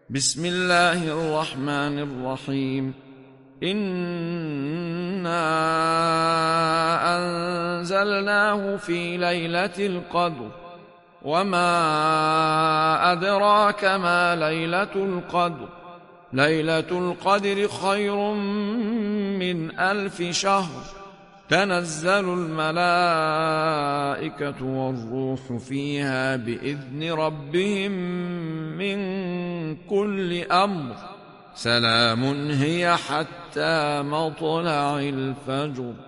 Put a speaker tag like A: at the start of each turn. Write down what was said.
A: بسم الله الرحمن الرحيم. إنا أنزلناه في ليلة القدر، وما أدراك ما ليلة القدر. ليلة القدر خير من 1000 شهر. تنزل الملائكة والروح فيها بإذن ربهم من كل أمر. سلام هي حتى مطلع الفجر.